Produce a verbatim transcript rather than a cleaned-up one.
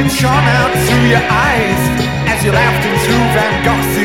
it shone out through your eyes as you laughed and threw Van Gogh's